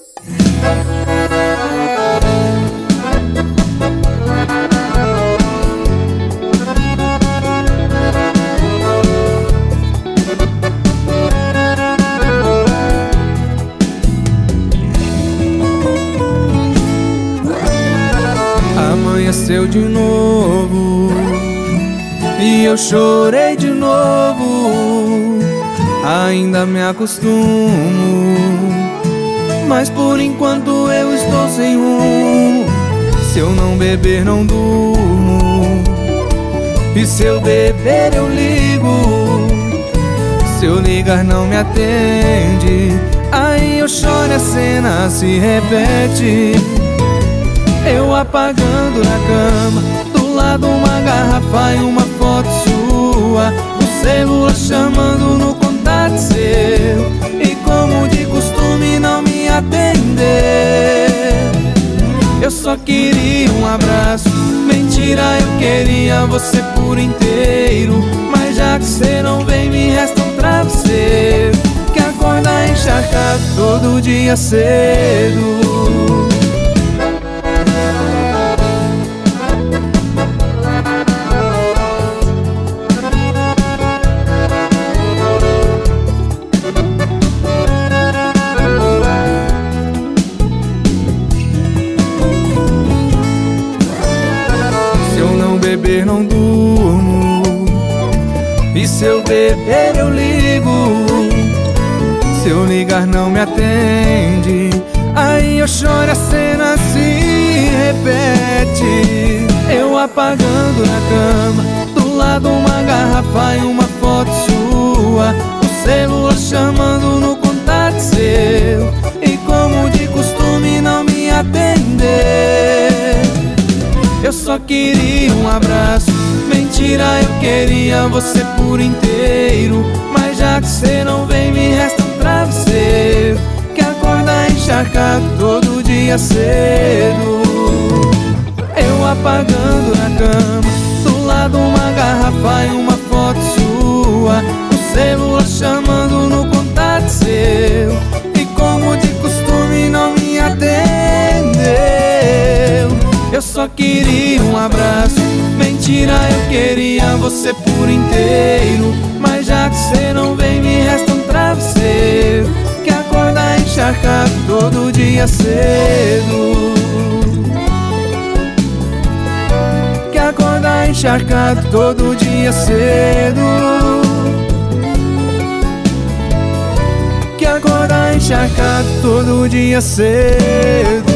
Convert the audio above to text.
Amanheceu de novo e eu chorei de novo. Ainda me acostumo, mas por enquanto eu estou sem rumo. Se eu não beber não durmo, e se eu beber eu ligo. Se eu ligar não me atende, aí eu choro e a cena se repete. Eu apagando na cama, do lado uma garrafa e uma foto sua, o celular chamando no contato seu, e como de costume não me atender. Eu só queria um abraço, mentira, eu queria você por inteiro. Mas já que cê não vem, me resta um travesseiro que acorda encharcado todo dia cedo. Beber não durmo, e se eu beber eu ligo. Se eu ligar não me atende, aí eu choro e a cena se repete. Eu apagando na cama, do lado uma garrafa e uma foto sua, o celular chamando no contato seu, e como de costume não me atender. Eu só queria um abraço, mentira, eu queria você por inteiro. Mas já que cê não vem, me resta um travesseiro que acorda encharcado todo dia cedo. Eu apagando na cama, do lado uma garrafa e uma foto sua, o celular chamando no contato seu, e como de costume não me atendeu. Eu só queria um abraço, mentira, eu queria você por inteiro. Mas já que cê não vem, me resta um travesseiro que acorda encharcado todo dia cedo. Que acorda encharcado todo dia cedo. Que acorda encharcado todo dia cedo.